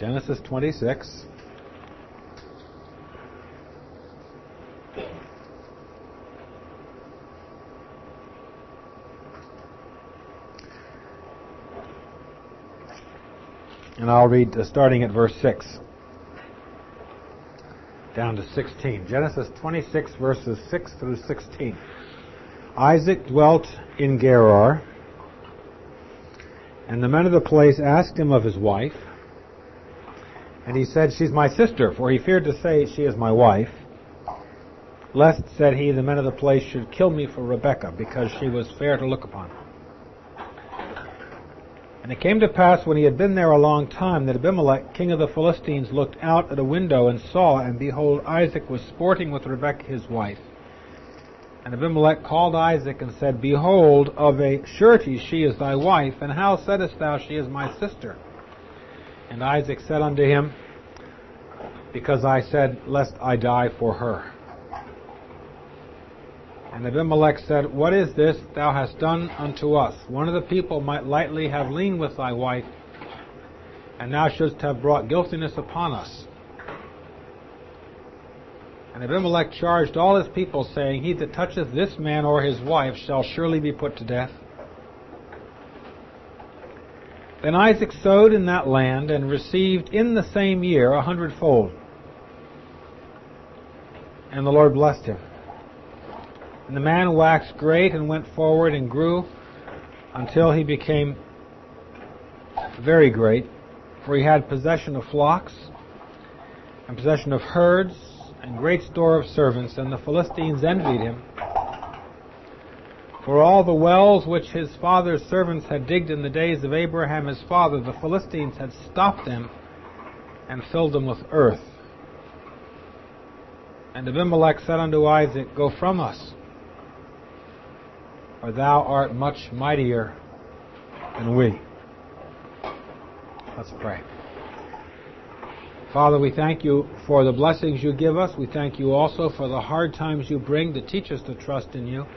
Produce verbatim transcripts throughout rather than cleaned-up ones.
Genesis twenty-six. And I'll read uh, starting at verse six down to sixteen. Genesis twenty-six, verses six through sixteen. Isaac dwelt in Gerar, and the men of the place asked him of his wife. And he said, She's my sister, for he feared to say, She is my wife, lest, said he, the men of the place should kill me for Rebekah, because she was fair to look upon. And it came to pass, when he had been there a long time, that Abimelech, king of the Philistines, looked out at a window and saw, and behold, Isaac was sporting with Rebekah his wife. And Abimelech called Isaac and said, Behold, of a surety she is thy wife, and how saidst thou, She is my sister? And Isaac said unto him, Because I said, Lest I die for her. And Abimelech said, What is this thou hast done unto us? One of the people might lightly have leaned with thy wife, and thou shouldst have brought guiltiness upon us. And Abimelech charged all his people, saying, He that toucheth this man or his wife shall surely be put to death. Then Isaac sowed in that land, and received in the same year a hundredfold. And the Lord blessed him. And the man waxed great, and went forward, and grew, until he became very great, for he had possession of flocks, and possession of herds, and great store of servants, and the Philistines envied him. For all the wells which his father's servants had digged in the days of Abraham his father, the Philistines had stopped them, and filled them with earth. And Abimelech said unto Isaac, Go from us, for thou art much mightier than we. Let's pray. Father, we thank you for the blessings you give us. We thank you also for the hard times you bring to teach us to trust in you.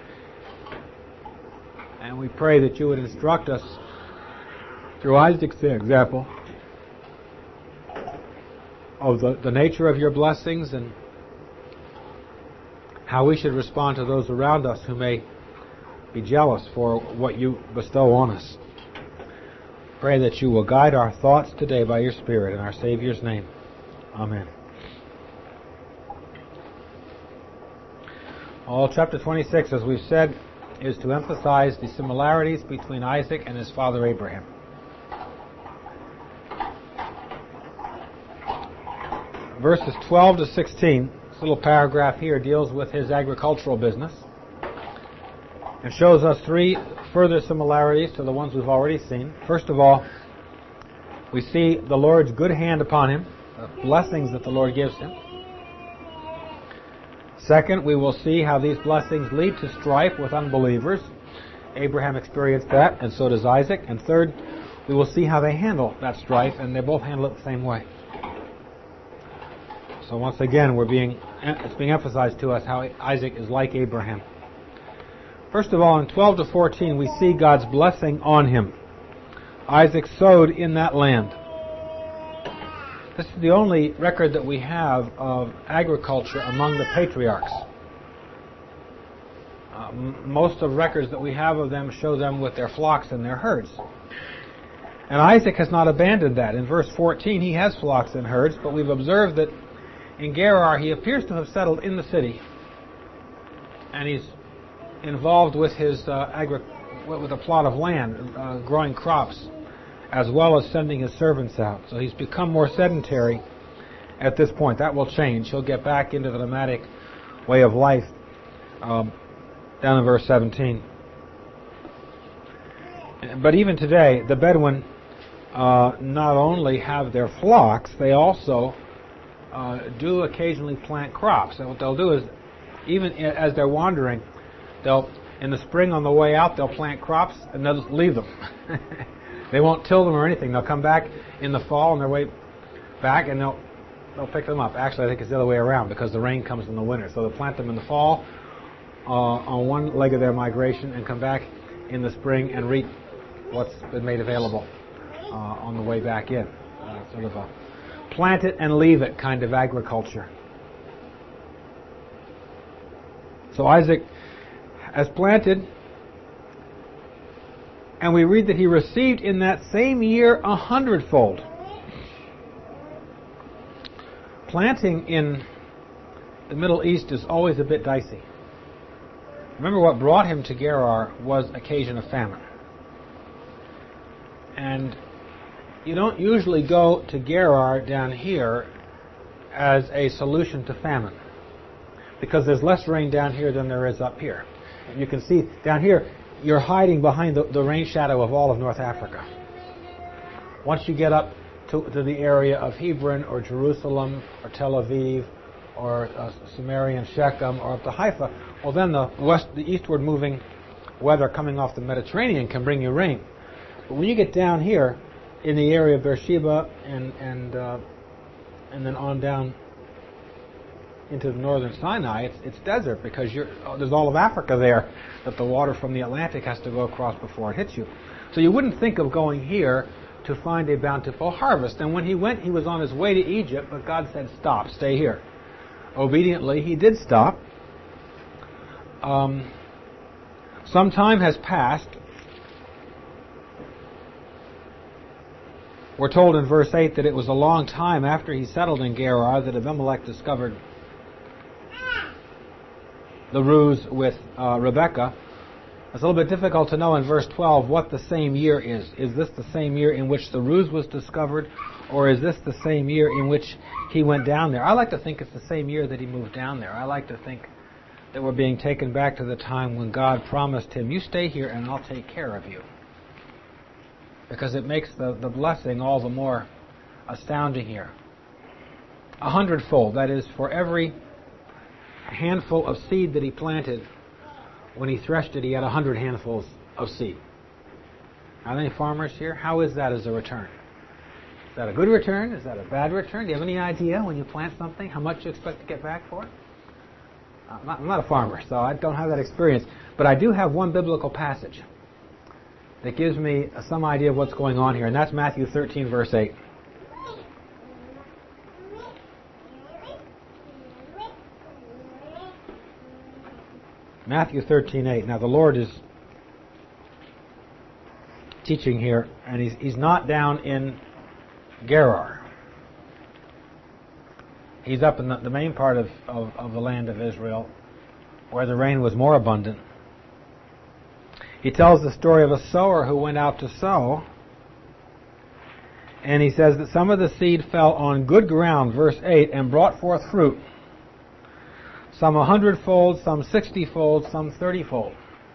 And we pray that you would instruct us through Isaac's example of the, the nature of your blessings and how we should respond to those around us who may be jealous for what you bestow on us. Pray that you will guide our thoughts today by your Spirit in our Savior's name. Amen. All chapter twenty-six, as we've said, is to emphasize the similarities between Isaac and his father Abraham. Verses twelve to sixteen, this little paragraph here deals with his agricultural business and shows us three further similarities to the ones we've already seen. First of all, we see the Lord's good hand upon him, the blessings that the Lord gives him. Second, we will see how these blessings lead to strife with unbelievers. Abraham experienced that, and so does Isaac. And third, we will see how they handle that strife, and they both handle it the same way. So once again, we're being it's being emphasized to us how Isaac is like Abraham. First of all, in twelve to fourteen, we see God's blessing on him. Isaac sowed in that land. This is the only record that we have of agriculture among the patriarchs. Uh, m- most of the records that we have of them show them with their flocks and their herds. And Isaac has not abandoned that. In verse fourteen, he has flocks and herds, but we've observed that in Gerar he appears to have settled in the city. And he's involved with his uh, agri- with a plot of land, uh, growing crops, as well as sending his servants out. So he's become more sedentary at this point. That will change. He'll get back into the nomadic way of life um, down in verse seventeen. But even today, the Bedouin uh, not only have their flocks, they also uh, do occasionally plant crops. And what they'll do is, even as they're wandering, they'll, in the spring on the way out, they'll plant crops and they'll just leave them. They won't till them or anything. They'll come back in the fall on their way back, and they'll they'll pick them up. Actually, I think it's the other way around, because the rain comes in the winter. So they'll plant them in the fall uh, on one leg of their migration and come back in the spring and reap what's been made available uh, on the way back in. Uh, sort of a plant it and leave it kind of agriculture. So Isaac has planted, and we read that he received in that same year a hundredfold. Planting in the Middle East is always a bit dicey. Remember, what brought him to Gerar was occasion of famine. And you don't usually go to Gerar down here as a solution to famine, because there's less rain down here than there is up here. You can see down here, you're hiding behind the, the rain shadow of all of North Africa. Once you get up to, to the area of Hebron or Jerusalem or Tel Aviv or uh, Samaria and Shechem or up to Haifa, well then the west, the eastward moving weather coming off the Mediterranean can bring you rain. But when you get down here in the area of Beersheba and and uh, and then on down into the northern Sinai, it's, it's desert, because you're, oh, there's all of Africa there that the water from the Atlantic has to go across before it hits you. So you wouldn't think of going here to find a bountiful harvest. And when he went, he was on his way to Egypt, but God said, stop, stay here. Obediently, he did stop. Um, some time has passed. We're told in verse eight that it was a long time after he settled in Gerar that Abimelech discovered the ruse with uh, Rebekah. It's a little bit difficult to know in verse twelve what the same year is. Is this the same year in which the ruse was discovered, or is this the same year in which he went down there? I like to think it's the same year that he moved down there. I like to think that we're being taken back to the time when God promised him, you stay here and I'll take care of you. Because it makes the, the blessing all the more astounding here. A hundredfold, that is, for every handful of seed that he planted, when he threshed it, he had a hundred handfuls of seed. Are there any farmers here? How is that as a return? Is that a good return? Is that a bad return? Do you have any idea when you plant something how much you expect to get back for it? I'm not, I'm not a farmer, so I don't have that experience. But I do have one biblical passage that gives me some idea of what's going on here, and that's Matthew thirteen, verse eight. Matthew thirteen, eight. Now the Lord is teaching here, and he's, he's not down in Gerar. He's up in the, the main part of, of, of the land of Israel, where the rain was more abundant. He tells the story of a sower who went out to sow, and he says that some of the seed fell on good ground, verse eight, and brought forth fruit. Some a hundredfold, some sixtyfold, some thirtyfold.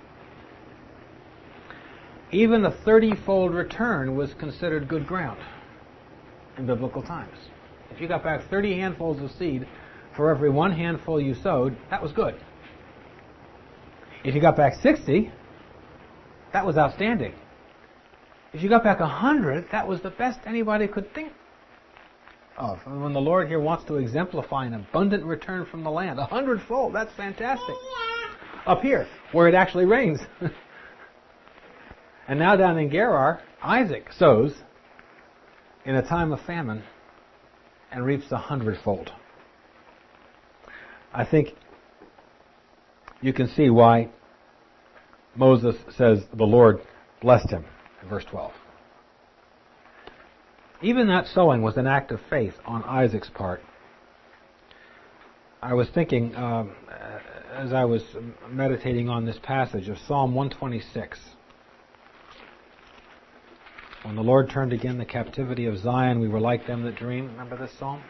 Even a thirtyfold return was considered good ground in biblical times. If you got back thirty handfuls of seed for every one handful you sowed, that was good. If you got back sixty, that was outstanding. If you got back a hundred, that was the best anybody could think of. And when the Lord here wants to exemplify an abundant return from the land, a hundredfold, that's fantastic. Up here, where it actually rains. And now down in Gerar, Isaac sows in a time of famine and reaps a hundredfold. I think you can see why Moses says the Lord blessed him in verse twelve. Even that sowing was an act of faith on Isaac's part. I was thinking, um, as I was meditating on this passage, of Psalm one twenty-six. When the Lord turned again the captivity of Zion, we were like them that dream. Remember this psalm?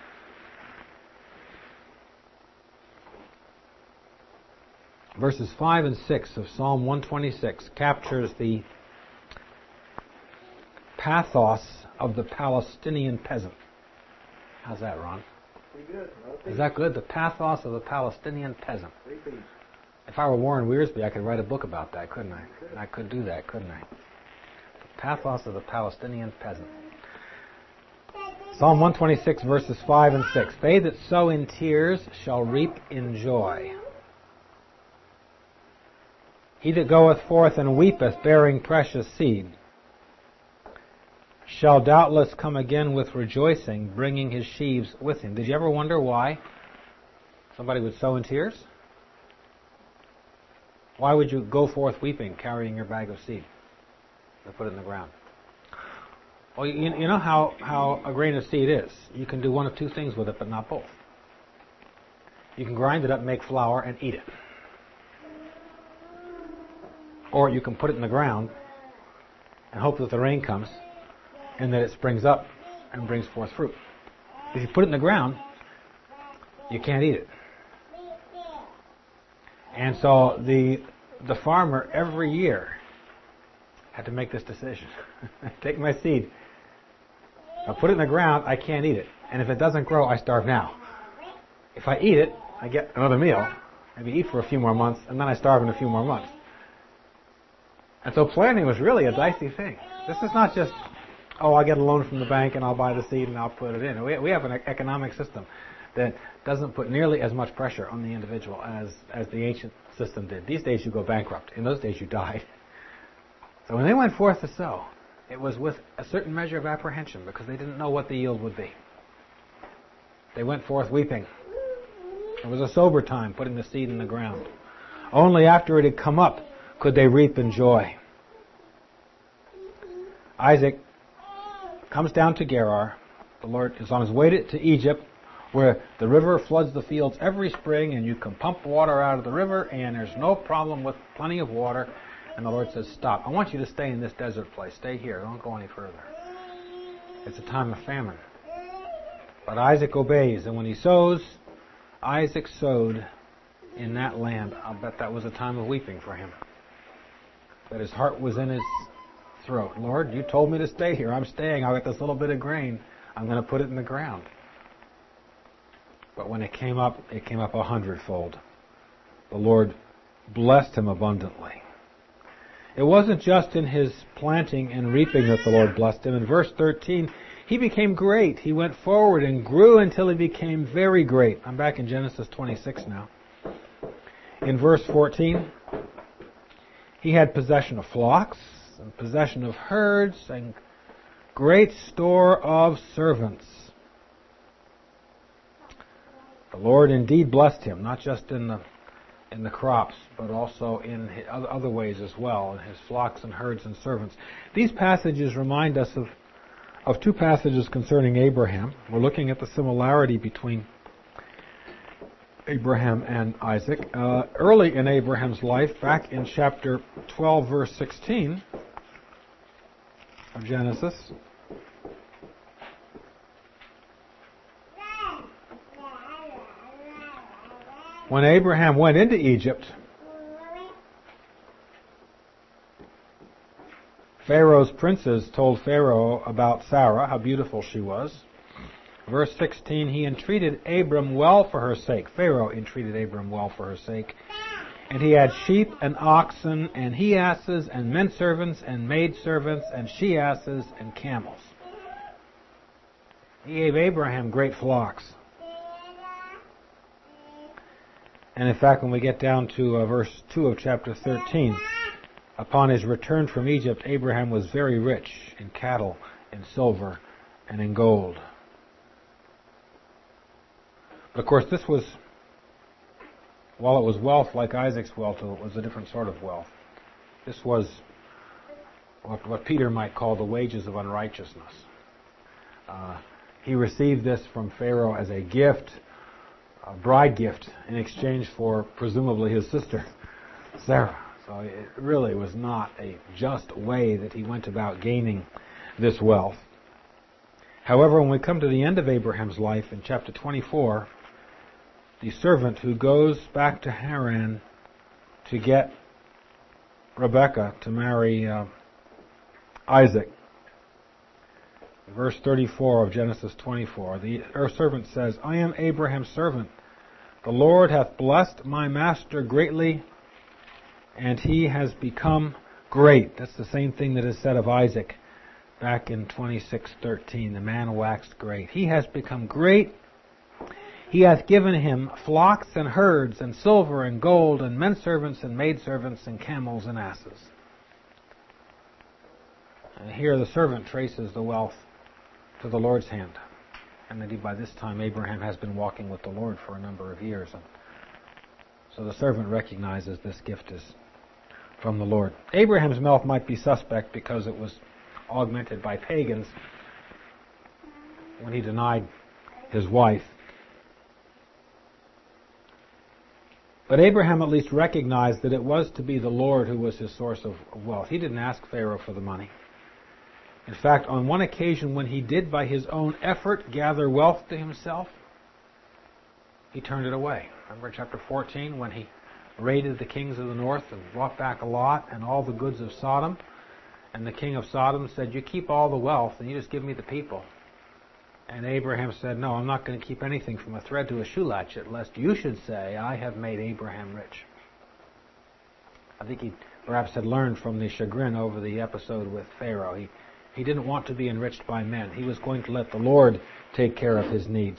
Verses five and six of Psalm one twenty-six captures the pathos of the Palestinian peasant. How's that, Ron? Pretty good. Is that good? The pathos of the Palestinian peasant. If I were Warren Wiersbe, I could write a book about that, couldn't I? And I could do that, couldn't I? The pathos of the Palestinian peasant. Psalm one twenty-six, verses five and six. They that sow in tears shall reap in joy. He that goeth forth and weepeth, bearing precious seed, shall doubtless come again with rejoicing, bringing his sheaves with him. Did you ever wonder why somebody would sow in tears? Why would you go forth weeping, carrying your bag of seed and put it in the ground? Well, you, you know how, how a grain of seed is. You can do one of two things with it, but not both. You can grind it up, make flour, and eat it. Or you can put it in the ground and hope that the rain comes and that it springs up and brings forth fruit. If you put it in the ground, you can't eat it. And so the the farmer every year had to make this decision. Take my seed. If I put it in the ground, I can't eat it. And if it doesn't grow, I starve now. If I eat it, I get another meal, maybe eat for a few more months, and then I starve in a few more months. And so planting was really a dicey thing. This is not just, oh, I'll get a loan from the bank and I'll buy the seed and I'll put it in. We, we have an economic system that doesn't put nearly as much pressure on the individual as, as the ancient system did. These days you go bankrupt. In those days you died. So when they went forth to sow, it was with a certain measure of apprehension because they didn't know what the yield would be. They went forth weeping. It was a sober time, putting the seed in the ground. Only after it had come up could they reap in joy. Isaac comes down to Gerar. The Lord is on his way to, to Egypt, where the river floods the fields every spring, and you can pump water out of the river, and there's no problem with plenty of water. And the Lord says, stop. I want you to stay in this desert place. Stay here. Don't go any further. It's a time of famine. But Isaac obeys, and when he sows, Isaac sowed in that land. I'll bet that was a time of weeping for him. That his heart was in his throat. Lord, you told me to stay here. I'm staying. I'll get this little bit of grain. I'm going to put it in the ground. But when it came up, it came up a hundredfold. The Lord blessed him abundantly. It wasn't just in his planting and reaping that the Lord blessed him. In verse thirteen, he became great. He went forward and grew until he became very great. I'm back in Genesis twenty-six now. In verse fourteen, he had possession of flocks and possession of herds and great store of servants. The Lord indeed blessed him, not just in the in the crops, but also in other ways as well, in his flocks and herds and servants. These passages remind us of, of two passages concerning Abraham. We're looking at the similarity between Abraham and Isaac. Uh, early in Abraham's life, back in chapter twelve, verse sixteen of Genesis, when Abraham went into Egypt, Pharaoh's princes told Pharaoh about Sarah, how beautiful she was. Verse sixteen, he entreated Abram well for her sake. Pharaoh entreated Abram well for her sake. And he had sheep and oxen and he-asses and men-servants and maid-servants and she-asses and camels. He gave Abraham great flocks. And in fact, when we get down to uh, verse two of chapter thirteen, upon his return from Egypt, Abraham was very rich in cattle, in silver, and in gold. But of course, this was, while it was wealth like Isaac's wealth, it was a different sort of wealth. This was what, what Peter might call the wages of unrighteousness. Uh, he received this from Pharaoh as a gift, a bride gift, in exchange for presumably his sister, Sarah. So it really was not a just way that he went about gaining this wealth. However, when we come to the end of Abraham's life in chapter twenty-four, the servant who goes back to Haran to get Rebekah to marry uh, Isaac, verse thirty-four of Genesis twenty-four, the servant says, I am Abraham's servant. The Lord hath blessed my master greatly, and he has become great. That's the same thing that is said of Isaac back in twenty-six thirteen. The man waxed great. He has become great. He hath given him flocks and herds and silver and gold and men servants and maidservants and camels and asses. And here the servant traces the wealth to the Lord's hand. And indeed by this time Abraham has been walking with the Lord for a number of years. And so the servant recognizes this gift is from the Lord. Abraham's wealth might be suspect because it was augmented by pagans when he denied his wife. But Abraham at least recognized that it was to be the Lord who was his source of wealth. He didn't ask Pharaoh for the money. In fact, on one occasion when he did by his own effort gather wealth to himself, he turned it away. Remember chapter fourteen when he raided the kings of the north and brought back a lot and all the goods of Sodom? And the king of Sodom said, you keep all the wealth and you just give me the people. And Abraham said, no, I'm not going to keep anything from a thread to a shoe latchet, lest you should say, I have made Abraham rich. I think he perhaps had learned from the chagrin over the episode with Pharaoh. He, he didn't want to be enriched by men. He was going to let the Lord take care of his needs.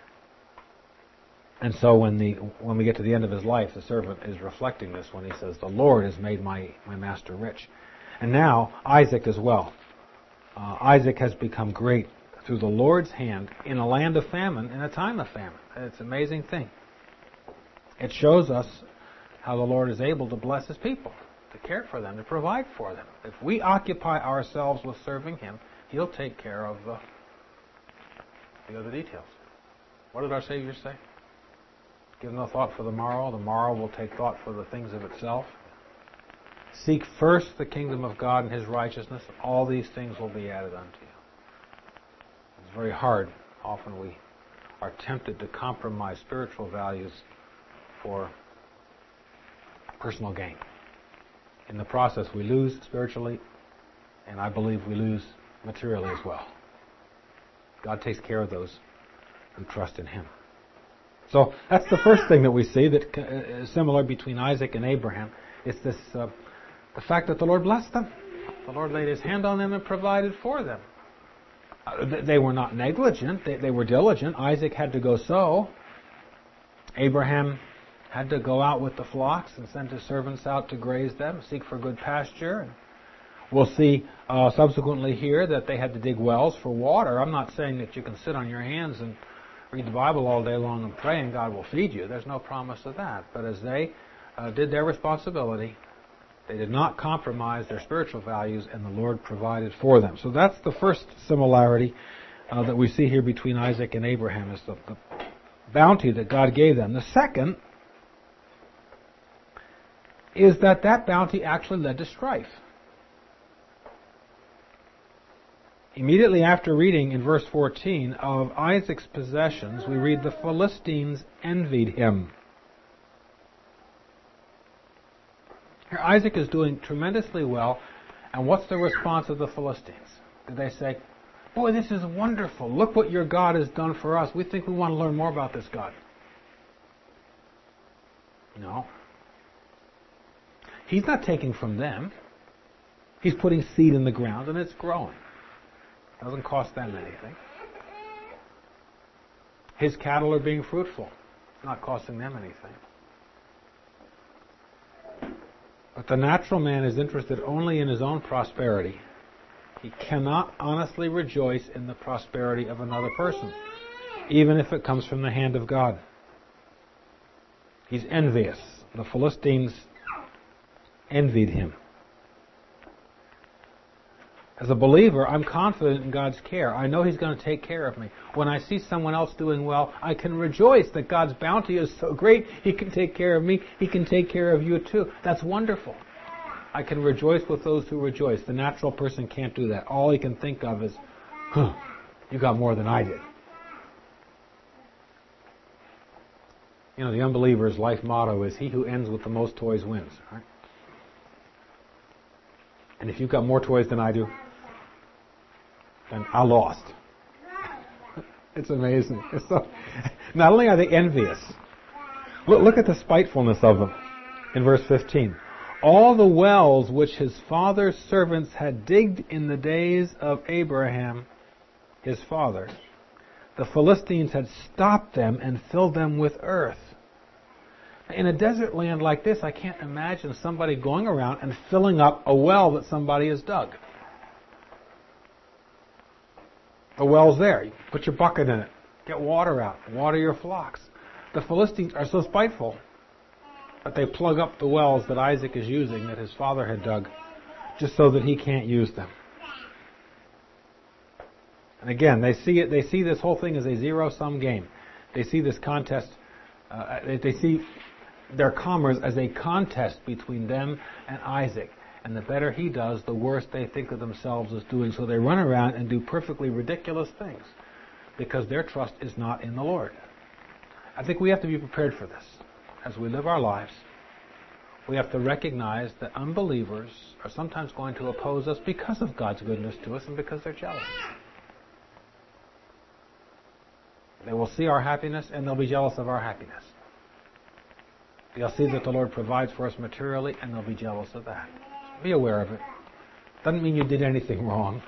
And so when the when we get to the end of his life, the servant is reflecting this when he says, the Lord has made my, my master rich. And now, Isaac as well. Uh, Isaac has become great through the Lord's hand in a land of famine, in a time of famine. It's an amazing thing. It shows us how the Lord is able to bless His people, to care for them, to provide for them. If we occupy ourselves with serving Him, He'll take care of the, the other details. What did our Savior say? Give no thought for the morrow. The morrow will take thought for the things of itself. Seek first the kingdom of God and His righteousness. All these things will be added unto you. It's very hard. Often we are tempted to compromise spiritual values for personal gain. In the process, we lose spiritually, and I believe we lose materially as well. God takes care of those who trust in Him. So that's the first thing that we see that is similar between Isaac and Abraham. It's this, uh, the fact that the Lord blessed them. The Lord laid His hand on them and provided for them. Uh, they were not negligent. They, they were diligent. Isaac had to go sow. Abraham had to go out with the flocks and send his servants out to graze them, seek for good pasture. And we'll see uh, subsequently here that they had to dig wells for water. I'm not saying that you can sit on your hands and read the Bible all day long and pray and God will feed you. There's no promise of that. But as they uh, did their responsibility, they did not compromise their spiritual values, and the Lord provided for them. So that's the first similarity uh, that we see here between Isaac and Abraham, is the, the bounty that God gave them. The second is that that bounty actually led to strife. Immediately after reading in verse fourteen of Isaac's possessions, we read the Philistines envied him. Here Isaac is doing tremendously well, and what's the response of the Philistines? Did they say, boy, this is wonderful. Look what your God has done for us. We think we want to learn more about this God. No. He's not taking from them. He's putting seed in the ground, and it's growing. Doesn't cost them anything. His cattle are being fruitful. It's not costing them anything. But the natural man is interested only in his own prosperity. He cannot honestly rejoice in the prosperity of another person, even if it comes from the hand of God. He's envious. The Philistines envied him. As a believer, I'm confident in God's care. I know He's going to take care of me. When I see someone else doing well, I can rejoice that God's bounty is so great, He can take care of me. He can take care of you too. That's wonderful. I can rejoice with those who rejoice. The natural person can't do that. All he can think of is, huh, you got more than I did. You know, the unbeliever's life motto is, he who ends with the most toys wins. Right? And if you've got more toys than I do, then I lost. It's amazing. It's so, not only are they envious, look, look at the spitefulness of them in verse fifteen. All the wells which his father's servants had digged in the days of Abraham, his father, the Philistines had stopped them and filled them with earth. In a desert land like this, I can't imagine somebody going around and filling up a well that somebody has dug. The well's there. You put your bucket in it. Get water out. Water your flocks. The Philistines are so spiteful that they plug up the wells that Isaac is using, that his father had dug, just so that he can't use them. And again, they see it. They see this whole thing as a zero-sum game. They see this contest. Uh, they, they see their commerce as a contest between them and Isaac. And the better he does, the worse they think of themselves as doing. So they run around and do perfectly ridiculous things because their trust is not in the Lord. I think we have to be prepared for this. As we live our lives, we have to recognize that unbelievers are sometimes going to oppose us because of God's goodness to us and because they're jealous. They will see our happiness and they'll be jealous of our happiness. They'll see that the Lord provides for us materially and they'll be jealous of that. Be aware of it. Doesn't mean you did anything wrong.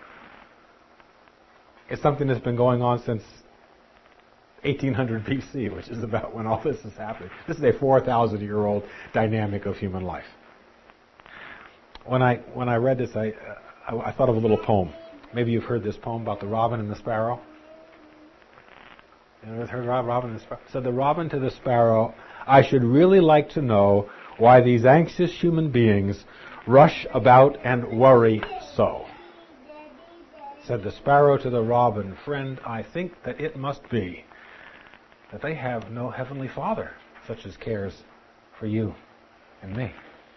It's something that's been going on since eighteen hundred B C, which is about when all this is happening. This is a four thousand year old dynamic of human life. When I when I read this, I, uh, I I thought of a little poem. Maybe you've heard this poem about the robin and the sparrow. You ever heard Robin and the Sparrow? Said the robin to the sparrow, "I should really like to know why these anxious human beings rush about and worry so." Said the sparrow to the robin, "Friend, I think that it must be that they have no heavenly Father such as cares for you and me."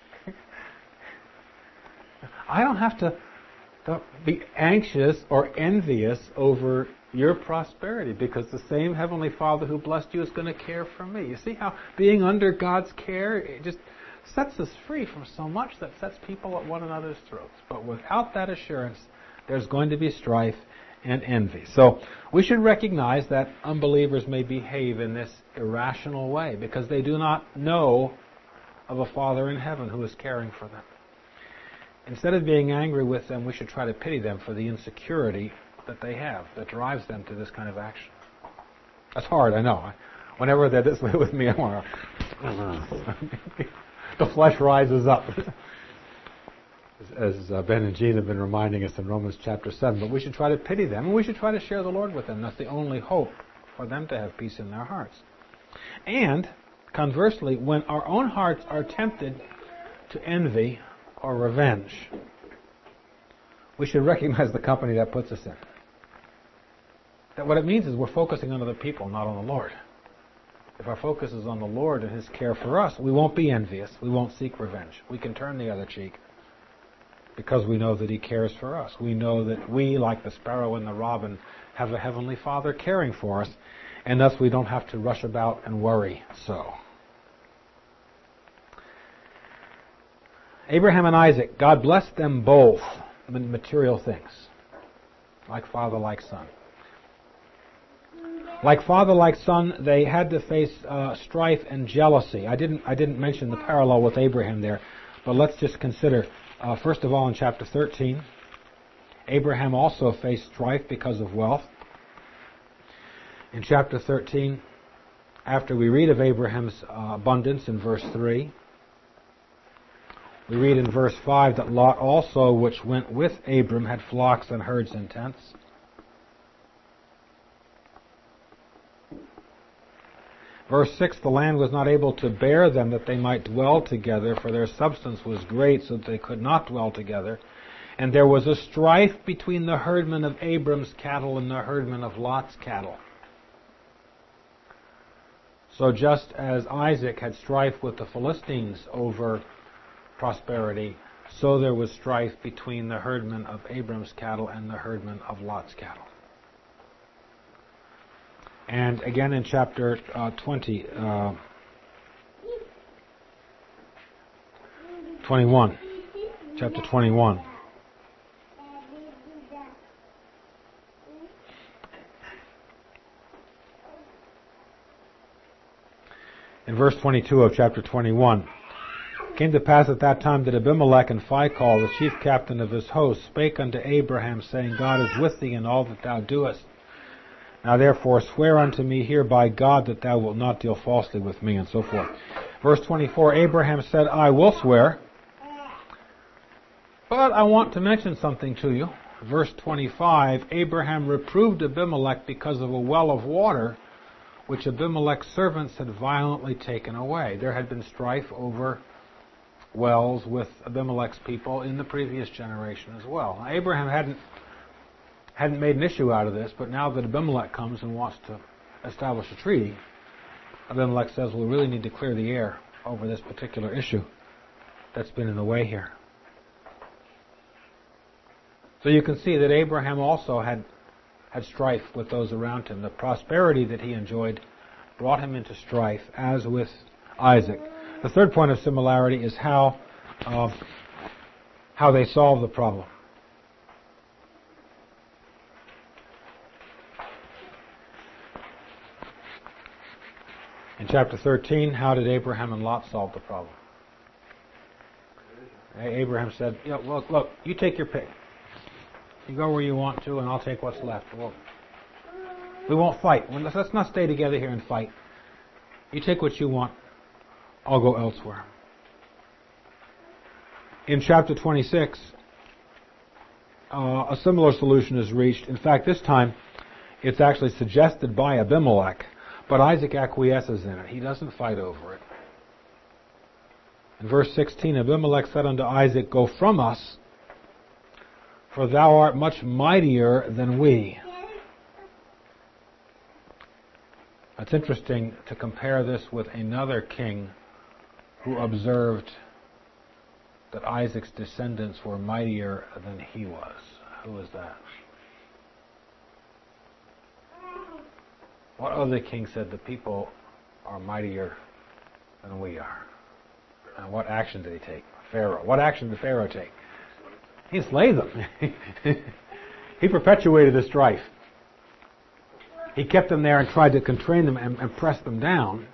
I don't have to, to be anxious or envious over your prosperity because the same Heavenly Father who blessed you is going to care for me. You see how being under God's care, it just sets us free from so much that sets people at one another's throats. But without that assurance, there's going to be strife and envy. So we should recognize that unbelievers may behave in this irrational way because they do not know of a Father in heaven who is caring for them. Instead of being angry with them, we should try to pity them for the insecurity that they have that drives them to this kind of action. That's hard, I know. Whenever they're this way with me, I want to... the flesh rises up. As uh, Ben and Jean have been reminding us in Romans chapter seven. But we should try to pity them, and we should try to share the Lord with them. That's the only hope for them to have peace in their hearts. And, conversely, when our own hearts are tempted to envy or revenge, we should recognize the company that puts us in. That what it means is we're focusing on other people, not on the Lord. If our focus is on the Lord and His care for us, we won't be envious. We won't seek revenge. We can turn the other cheek because we know that He cares for us. We know that we, like the sparrow and the robin, have a Heavenly Father caring for us, and thus we don't have to rush about and worry so. Abraham and Isaac, God blessed them both with material things, like father, like son. Like father, like son, they had to face uh, strife and jealousy. I didn't I didn't mention the parallel with Abraham there, but let's just consider, uh, first of all, in chapter thirteen, Abraham also faced strife because of wealth. In chapter thirteen, after we read of Abraham's uh, abundance in verse three, we read in verse five that Lot also, which went with Abram, had flocks and herds and tents. Verse six, the land was not able to bear them that they might dwell together, for their substance was great, so that they could not dwell together. And there was a strife between the herdmen of Abram's cattle and the herdmen of Lot's cattle. So just as Isaac had strife with the Philistines over prosperity, so there was strife between the herdmen of Abram's cattle and the herdmen of Lot's cattle. And again in chapter uh, twenty, uh, twenty-one, chapter twenty-one. In verse twenty-two of chapter twenty-one, it came to pass at that time that Abimelech and Phicol, the chief captain of his host, spake unto Abraham, saying, God is with thee in all that thou doest. Now therefore swear unto me here by God that thou wilt not deal falsely with me, and so forth. Verse twenty-four, Abraham said, I will swear, but I want to mention something to you. verse twenty-five, Abraham reproved Abimelech because of a well of water which Abimelech's servants had violently taken away. There had been strife over wells with Abimelech's people in the previous generation as well. Now, Abraham hadn't hadn't made an issue out of this, but now that Abimelech comes and wants to establish a treaty, Abimelech says, well, we really need to clear the air over this particular issue that's been in the way here. So you can see that Abraham also had had strife with those around him. The prosperity that he enjoyed brought him into strife, as with Isaac. The third point of similarity is how uh, how they solved the problem. In chapter thirteen, how did Abraham and Lot solve the problem? Abraham said, "Yeah, look, look, you take your pick. You go where you want to, and I'll take what's left. Well, we won't fight. Let's not stay together here and fight. You take what you want. I'll go elsewhere." In chapter twenty-six, uh, a similar solution is reached. In fact, this time, it's actually suggested by Abimelech, but Isaac acquiesces in it. He doesn't fight over it. In verse sixteen, Abimelech said unto Isaac, "Go from us, for thou art much mightier than we." It's interesting to compare this with another king who observed that Isaac's descendants were mightier than he was. Who was that? What other king said the people are mightier than we are? And what action did he take? Pharaoh. What action did Pharaoh take? He enslaved them. He perpetuated the strife. He kept them there and tried to constrain them and, and press them down.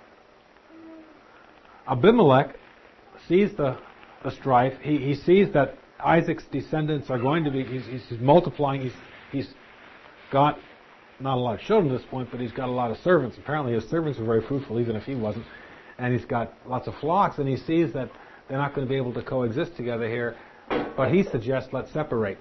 Abimelech sees the, the strife. He, he sees that Isaac's descendants are going to be, he's, he's multiplying. He's, he's got not a lot of children at this point, but he's got a lot of servants. Apparently his servants were very fruitful, even if he wasn't. And he's got lots of flocks, and he sees that they're not going to be able to coexist together here. But he suggests, let's separate.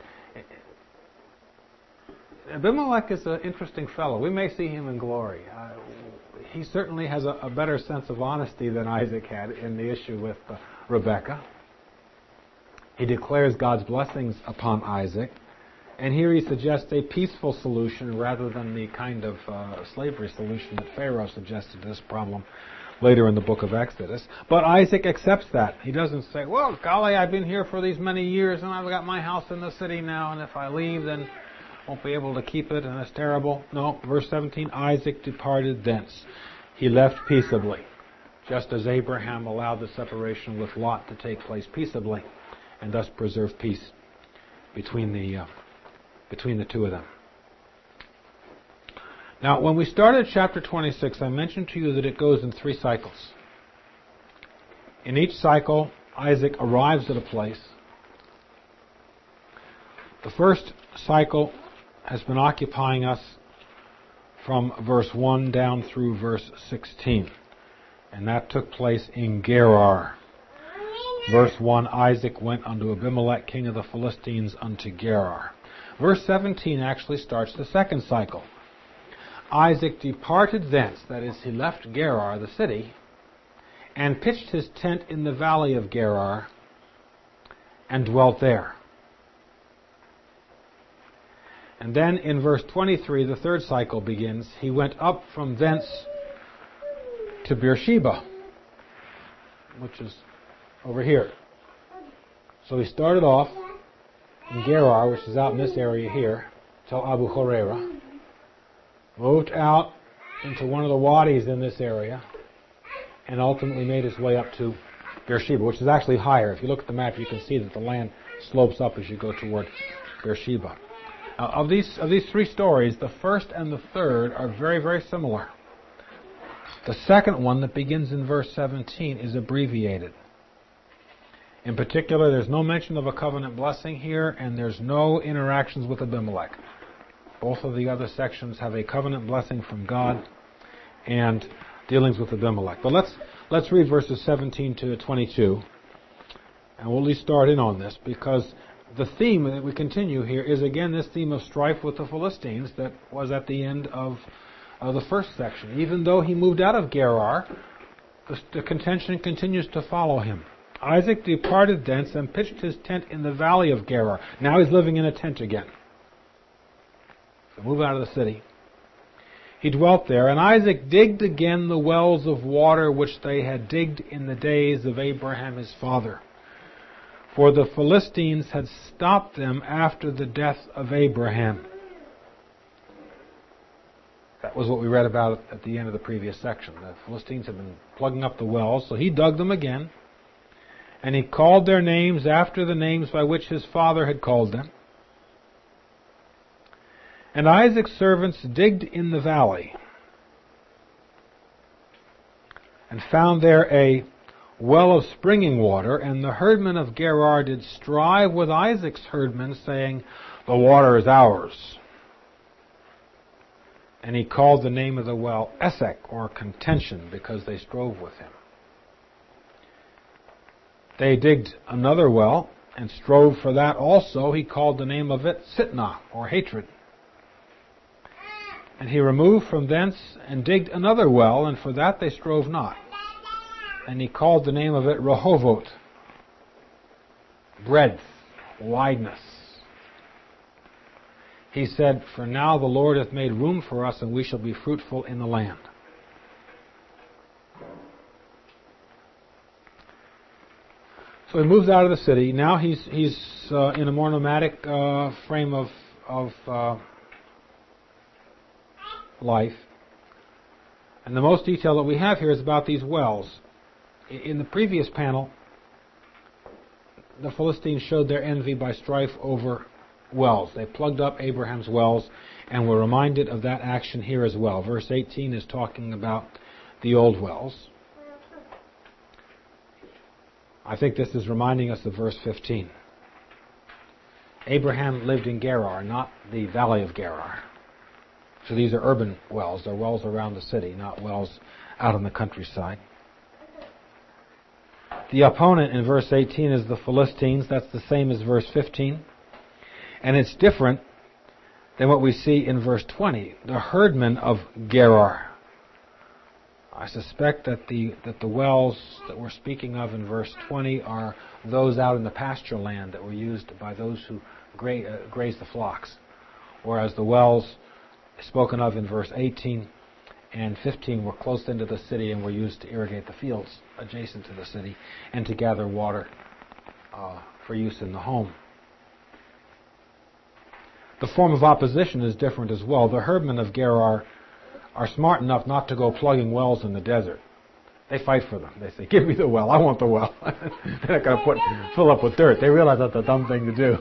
Abimelech is an interesting fellow. We may see him in glory. Uh, he certainly has a, a better sense of honesty than Isaac had in the issue with uh, Rebekah. He declares God's blessings upon Isaac. And here he suggests a peaceful solution rather than the kind of uh, slavery solution that Pharaoh suggested to this problem later in the book of Exodus. But Isaac accepts that. He doesn't say, well, golly, I've been here for these many years and I've got my house in the city now, and if I leave then won't be able to keep it and it's terrible. No, verse seventeen, Isaac departed thence. He left peaceably, just as Abraham allowed the separation with Lot to take place peaceably and thus preserve peace between the, uh, between the two of them. Now, when we started chapter twenty-six, I mentioned to you that it goes in three cycles. In each cycle, Isaac arrives at a place. The first cycle has been occupying us from verse one down through verse sixteen. And that took place in Gerar. Verse one, Isaac went unto Abimelech, king of the Philistines, unto Gerar. Verse seventeen actually starts the second cycle. Isaac departed thence, that is, he left Gerar, the city, and pitched his tent in the valley of Gerar, and dwelt there. And then in verse twenty-three, the third cycle begins. He went up from thence to Beersheba, which is over here. So he started off in Gerar, which is out in this area here, till Abu Hurairah, moved out into one of the wadis in this area, and ultimately made his way up to Beersheba, which is actually higher. If you look at the map, you can see that the land slopes up as you go toward Beersheba. Uh, of these of these three stories, the first and the third are very, very similar. The second one, that begins in verse seventeen, is abbreviated. In particular, there's no mention of a covenant blessing here, and there's no interactions with Abimelech. Both of the other sections have a covenant blessing from God and dealings with Abimelech. But let's let's read verses seventeen to twenty-two, and we'll at least start in on this, because the theme that we continue here is again this theme of strife with the Philistines that was at the end of, of the first section. Even though he moved out of Gerar, the, the contention continues to follow him. Isaac departed thence and pitched his tent in the valley of Gerar. Now he's living in a tent again. So move out of the city. He dwelt there, and Isaac digged again the wells of water which they had digged in the days of Abraham his father. For the Philistines had stopped them after the death of Abraham. That was what we read about at the end of the previous section. The Philistines had been plugging up the wells, so he dug them again. And he called their names after the names by which his father had called them. And Isaac's servants digged in the valley, and found there a well of springing water, and the herdmen of Gerar did strive with Isaac's herdmen, saying, the water is ours. And he called the name of the well Esek, or contention, because they strove with him. They digged another well, and strove for that also. He called the name of it Sitnah, or hatred. And he removed from thence, and digged another well, and for that they strove not. And he called the name of it Rehovot, breadth, wideness. He said, for now the Lord hath made room for us, and we shall be fruitful in the land. So he moves out of the city. Now he's he's uh, in a more nomadic uh, frame of of uh, life. And the most detail that we have here is about these wells. In the previous panel, the Philistines showed their envy by strife over wells. They plugged up Abraham's wells, and we're reminded of that action here as well. Verse eighteen is talking about the old wells. I think this is reminding us of verse fifteen. Abraham lived in Gerar, not the valley of Gerar. So these are urban wells. They're wells around the city, not wells out in the countryside. The opponent in verse eighteen is the Philistines. That's the same as verse fifteen. And it's different than what we see in verse twenty, the herdmen of Gerar. I suspect that the that the wells that we're speaking of in verse twenty are those out in the pasture land that were used by those who gra- uh, graze the flocks, whereas the wells spoken of in verse eighteen and fifteen were close into the city and were used to irrigate the fields adjacent to the city and to gather water uh, for use in the home. The form of opposition is different as well. The herdmen of Gerar are smart enough not to go plugging wells in the desert. They fight for them. They say, give me the well. I want the well. They're not going to put fill up with dirt. They realize that's a dumb thing to do.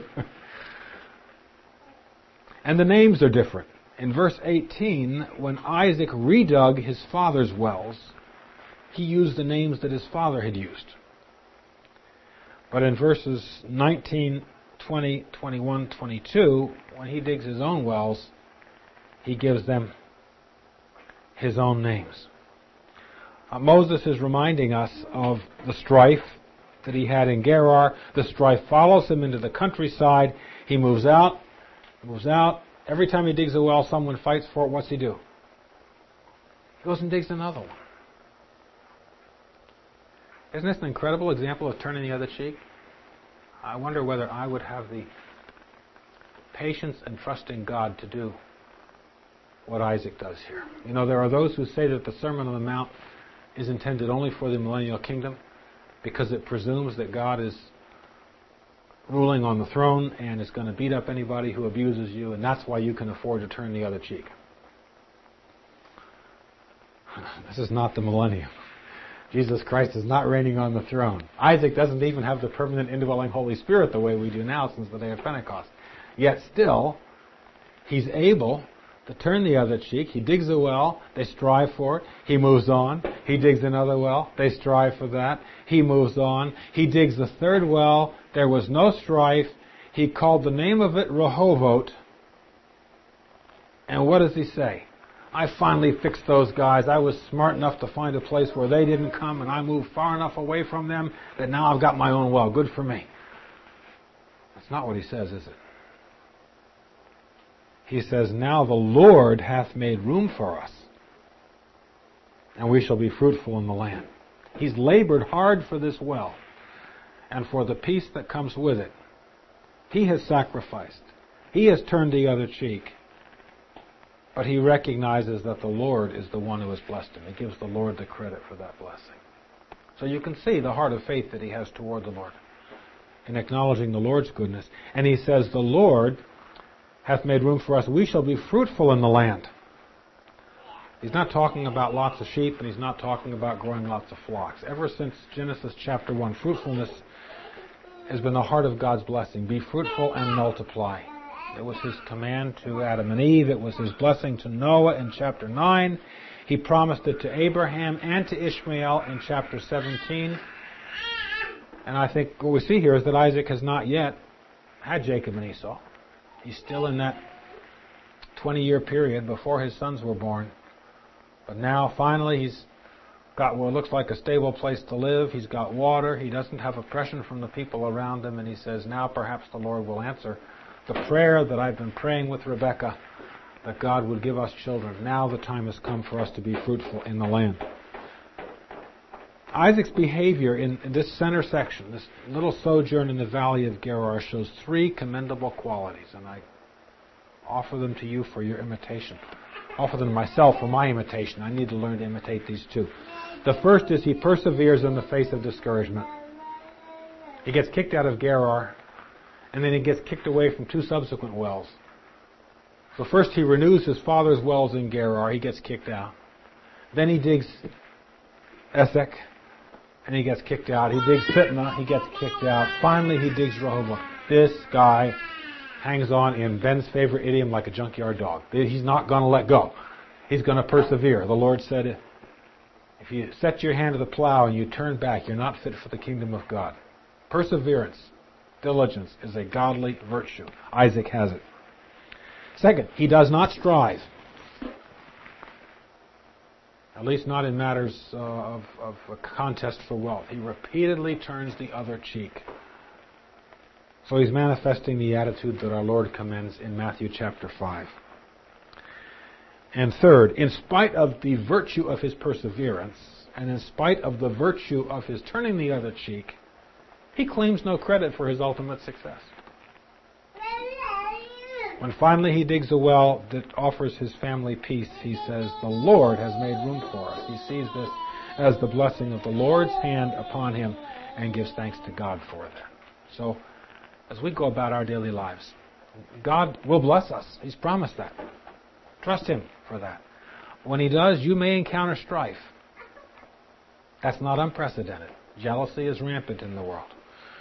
And the names are different. In verse eighteen, when Isaac redug his father's wells, he used the names that his father had used. But in verses nineteen, twenty, twenty-one, twenty-two, when he digs his own wells, he gives them his own names. Uh, Moses is reminding us of the strife that he had in Gerar. The strife follows him into the countryside. He moves out, moves out. Every time he digs a well, someone fights for it. What's he do? He goes and digs another one. Isn't this an incredible example of turning the other cheek? I wonder whether I would have the patience and trust in God to do what Isaac does here. You know, there are those who say that the Sermon on the Mount is intended only for the millennial kingdom because it presumes that God is ruling on the throne and is going to beat up anybody who abuses you, and that's why you can afford to turn the other cheek. This is not the millennium. Jesus Christ is not reigning on the throne. Isaac doesn't even have the permanent indwelling Holy Spirit the way we do now since the day of Pentecost. Yet still, he's able to turn the other cheek. He digs a well, they strive for it. He moves on. He digs another well, they strive for that. He moves on. He digs the third well. There was no strife. He called the name of it Rehovot. And what does he say? I finally fixed those guys. I was smart enough to find a place where they didn't come, and I moved far enough away from them that now I've got my own well. Good for me. That's It's not what he says, is it? He says, now the Lord hath made room for us, and we shall be fruitful in the land. He's labored hard for this well, and for the peace that comes with it. He has sacrificed. He has turned the other cheek. But he recognizes that the Lord is the one who has blessed him. He gives the Lord the credit for that blessing. So you can see the heart of faith that he has toward the Lord in acknowledging the Lord's goodness. And he says, the Lord hath made room for us. We shall be fruitful in the land. He's not talking about lots of sheep, and he's not talking about growing lots of flocks. Ever since Genesis chapter one, fruitfulness has been the heart of God's blessing. Be fruitful and multiply. It was his command to Adam and Eve. It was his blessing to Noah in chapter nine. He promised it to Abraham and to Ishmael in chapter seventeen. And I think what we see here is that Isaac has not yet had Jacob and Esau. He's still in that twenty-year period before his sons were born. But now, finally, he's got what looks like a stable place to live. He's got water. He doesn't have oppression from the people around him. And he says, now perhaps the Lord will answer the prayer that I've been praying with Rebekah, that God would give us children. Now the time has come for us to be fruitful in the land. Isaac's behavior in, in this center section, this little sojourn in the valley of Gerar, shows three commendable qualities, and I offer them to you for your imitation. Offer them to myself for my imitation. I need to learn to imitate these two. The first is he perseveres in the face of discouragement. He gets kicked out of Gerar, and then he gets kicked away from two subsequent wells. So first he renews his father's wells in Gerar. He gets kicked out. Then he digs Esek, and he gets kicked out. He digs Sitnah. He gets kicked out. Finally, he digs Rehoboth. This guy hangs on, in Ben's favorite idiom, like a junkyard dog. He's not going to let go. He's going to persevere. The Lord said, if you set your hand to the plow and you turn back, you're not fit for the kingdom of God. Perseverance, diligence is a godly virtue. Isaac has it. Second, he does not strive. At least not in matters uh, of, of a contest for wealth. He repeatedly turns the other cheek. So he's manifesting the attitude that our Lord commends in Matthew chapter five. And third, in spite of the virtue of his perseverance, and in spite of the virtue of his turning the other cheek, he claims no credit for his ultimate success. When finally he digs a well that offers his family peace, he says, the Lord has made room for us. He sees this as the blessing of the Lord's hand upon him and gives thanks to God for that. So, as we go about our daily lives, God will bless us. He's promised that. Trust him for that. When he does, you may encounter strife. That's not unprecedented. Jealousy is rampant in the world.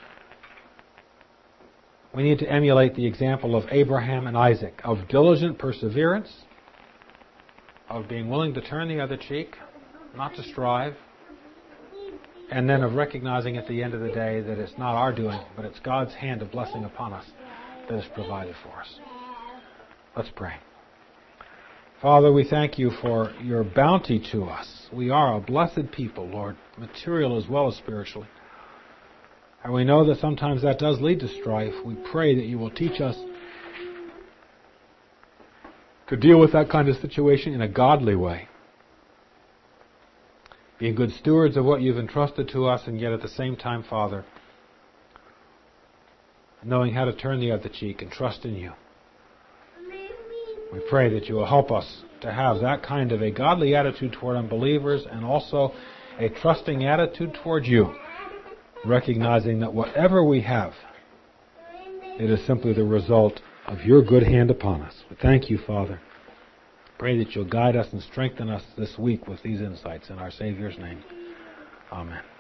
We need to emulate the example of Abraham and Isaac, of diligent perseverance, of being willing to turn the other cheek, not to strive, and then of recognizing at the end of the day that it's not our doing, but it's God's hand of blessing upon us that is provided for us. Let's pray. Father, we thank you for your bounty to us. We are a blessed people, Lord, material as well as spiritually. And we know that sometimes that does lead to strife. We pray that you will teach us to deal with that kind of situation in a godly way. Being good stewards of what you've entrusted to us, and yet at the same time, Father, knowing how to turn the other cheek and trust in you. We pray that you will help us to have that kind of a godly attitude toward unbelievers, and also a trusting attitude toward you, recognizing that whatever we have, it is simply the result of your good hand upon us. We thank you, Father. Pray that you'll guide us and strengthen us this week with these insights in our Savior's name. Amen.